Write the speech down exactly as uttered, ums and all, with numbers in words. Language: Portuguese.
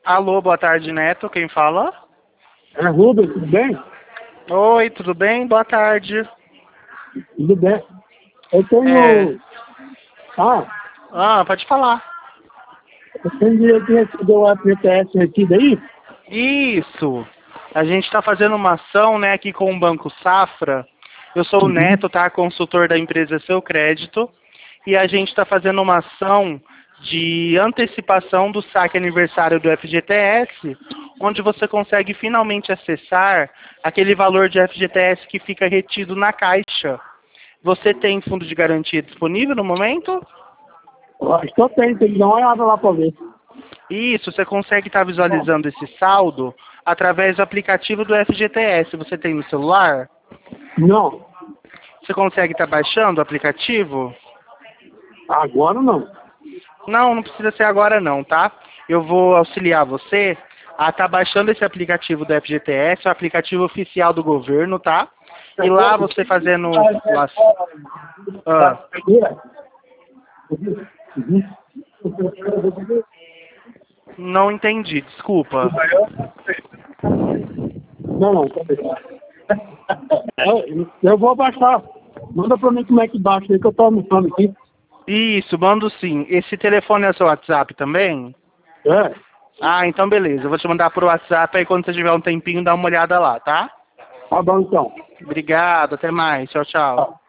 Alô, boa tarde, Neto. Quem fala? É Rubens, tudo bem? Oi, tudo bem? Boa tarde. Tudo bem. Eu É... tenho. Ah, Ah, pode falar. eu tenho direito de receber o F G T S retido aí? Isso. A gente está fazendo uma ação, né, aqui com o Banco Safra. Eu sou o Uhum. Neto, tá? Consultor da empresa Seu Crédito. E a gente está fazendo uma ação de antecipação do saque aniversário do F G T S, onde você consegue finalmente acessar aquele valor de F G T S que fica retido na caixa. Você tem fundo de garantia disponível no momento? Eu acho que eu tenho, tem que dar uma olhada lá pra ver. Isso, você consegue estar visualizando esse saldo através do aplicativo do F G T S. Você tem no celular? Não, Você consegue estar baixando o aplicativo? agora não. Não, não precisa ser agora não, tá? Eu vou auxiliar você a estar baixando esse aplicativo do F G T S, o aplicativo oficial do governo, tá? E lá você fazendo... Lá... Ah, Uhum. não entendi, desculpa. Não, não, tá bem. Eu, eu vou baixar. Manda pra mim como é que baixa aí que eu tô almoçando aqui. Isso, mando sim. Esse telefone é seu WhatsApp também? É, Ah, então beleza. Eu vou te mandar pro WhatsApp aí quando você tiver um tempinho, dá uma olhada lá, tá? tá bom então. Obrigado, até mais. Tchau, tchau. Tá.